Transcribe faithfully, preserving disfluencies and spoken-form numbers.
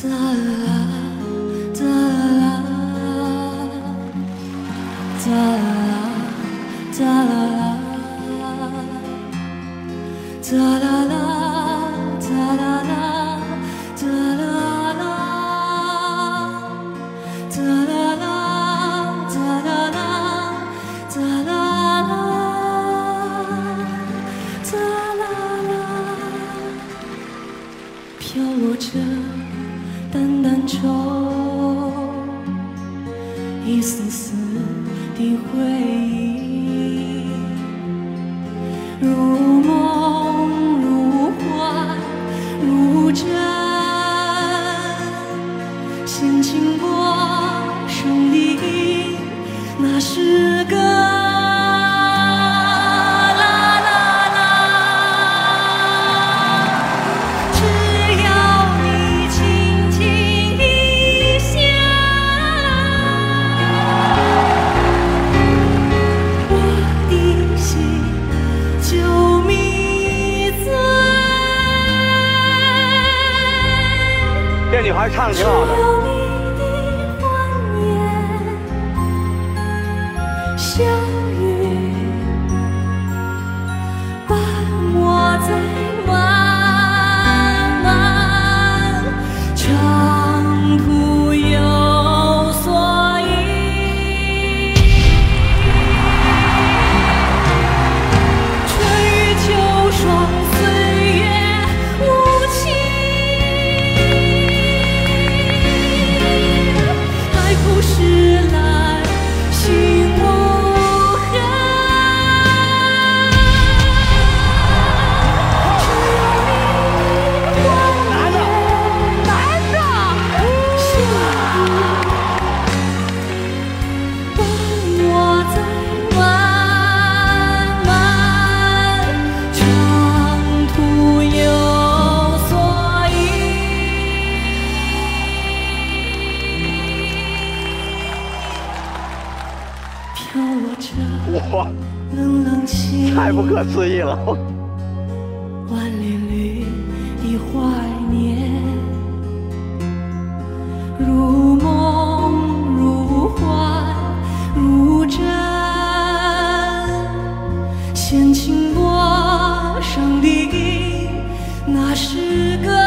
哒啦哒啦哒啦哒啦哒啦啦哒啦啦哒啦啦哒啦啦哒啦啦哒啦啦哒啦啦，飘落着淡淡愁，一丝丝的回忆，如梦如幻如真，先经过生离，那是个这女孩唱的挺好的。 相遇，伴我在漫漫长途有所依。春雨秋霜，岁月无情。海枯石烂，心无痕。只有你的男的， 男的，相遇，伴我在漫漫长途有所依。飘落着哇， 冷冷清， 太不可思议了！ 万里绿的怀念，如梦如幻如真，先经过生离，那是个